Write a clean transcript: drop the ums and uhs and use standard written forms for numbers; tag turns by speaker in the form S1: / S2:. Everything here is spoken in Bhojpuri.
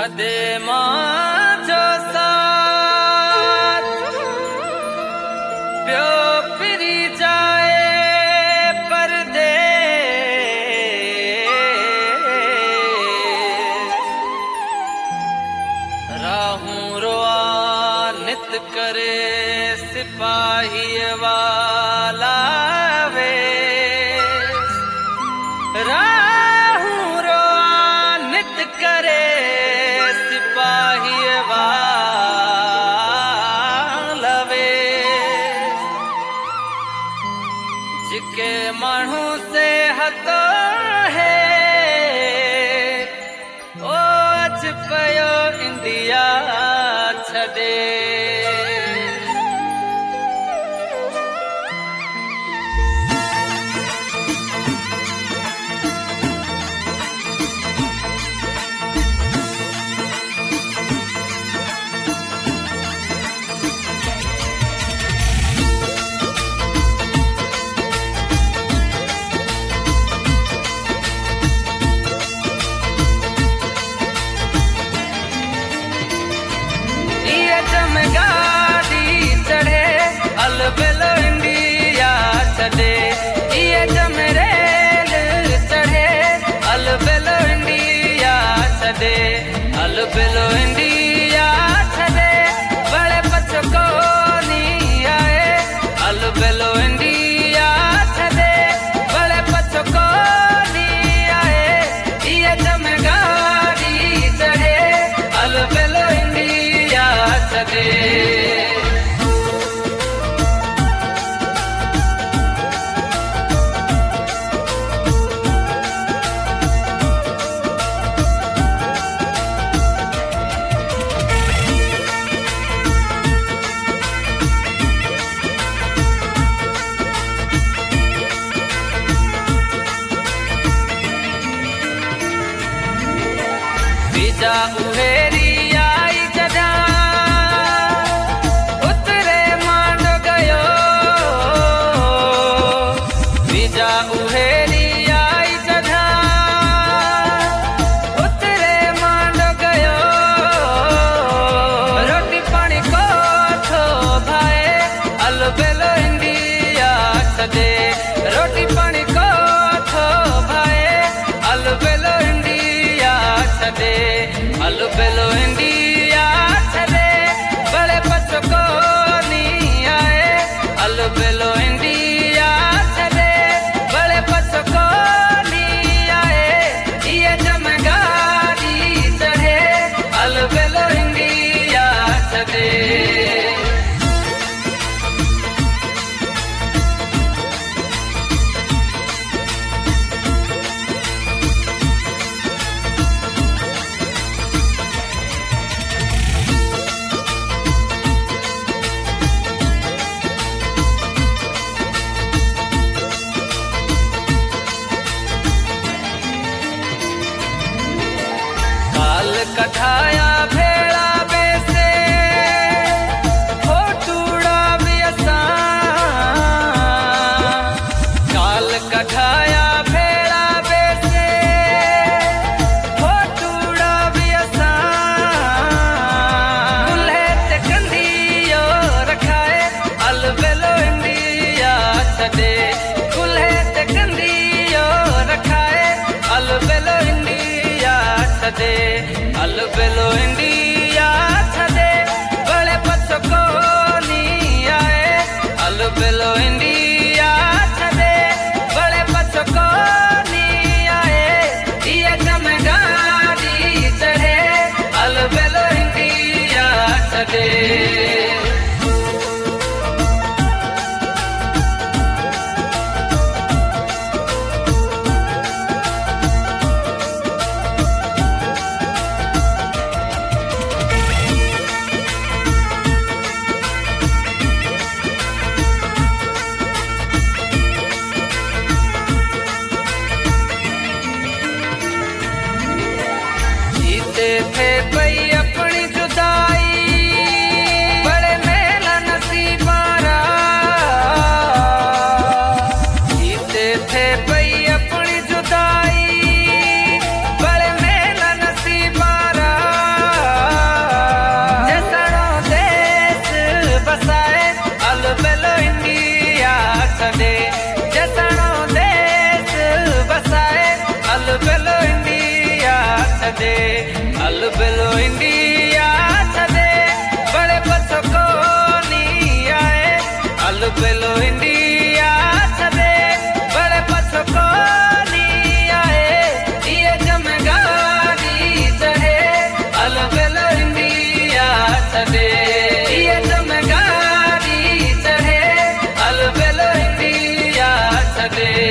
S1: छदे मां जो साथ प्यो फिरी जाए परदेस राहूं रोआ नित करे सिपाही वाला वेस राहूं रोआ नित करे सिपाही वाला वेस जिके माण्हू से हतो है ओ अच पयो इंडिया छदे बेलो इंडिया छदे ये जमरेल चढ़े अल बेलो इंडिया छदे अल बेलो इंडिया छदे बड़े पछको नी आए अल बेलो इंडिया छदे बड़े पछको नी आए ये जमगाड़ी चढ़े अल बेलो इंडिया छदे बीजा उहेरी आई जदा उतरे मांड गयो बीजा उहेरी आई जदा उतरे मांड गयो रोटी पानी को थो भाए अल बेलो इंडिया छदे रोटी पानी को थो भाए अल बेलो इंडिया छदे अल बेलो इंडिया छदे बड़े पछको नी आए अल बेलो इंडिया छदे बड़े पछको नी आए ये जमगाड़ी चढ़े अल बेलो इंडिया छदे छदे अलबेलो इंडिया छदे बड़े पछो कोनी आए अलबेलो इंडिया छदे बड़े पछो कोनी आए ये जमगारी चढ़े अलबेलो इंडिया छदे ये जमगारी चढ़े अलबेलो इंडिया छदे।